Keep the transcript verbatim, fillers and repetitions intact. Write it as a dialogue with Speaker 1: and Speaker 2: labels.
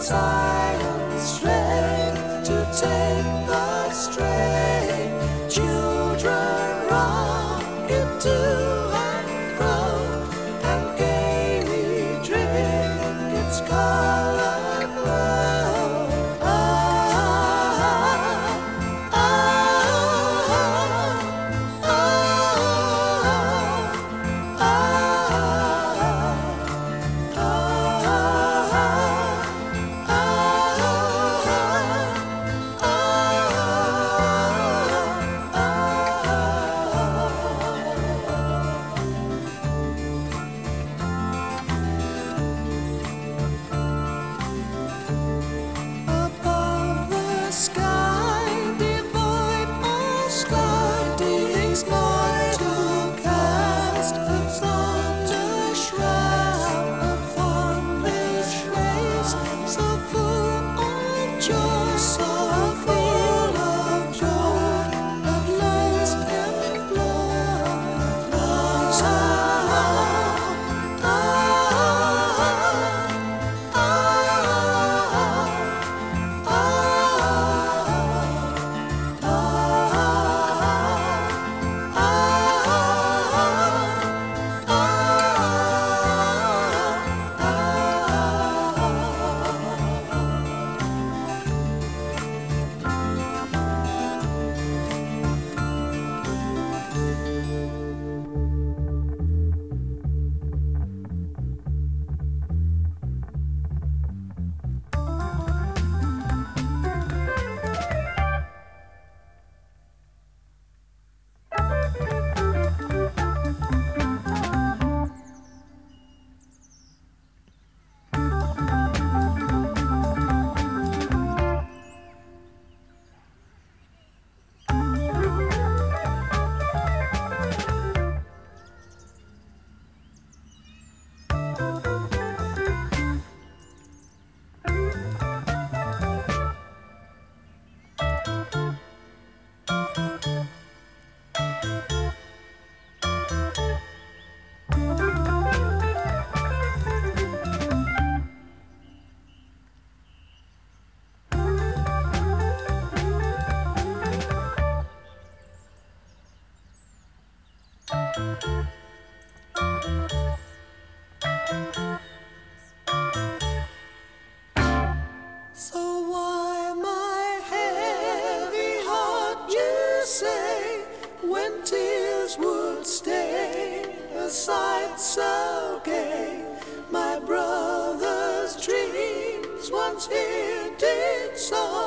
Speaker 1: Zion's strength to take the strain. Children rock it to and fro and gaily drink its colored glow. Ah, ah, ah, ah, ah, above the sky, devoid of slardings, not to cast a thunder shroud upon this race, so full of joy, so full of joy, of lust and blood. Ah, ah, ah, so why my heavy heart, you say, when tears would stain a sight so gay? My brother's dreams once here did so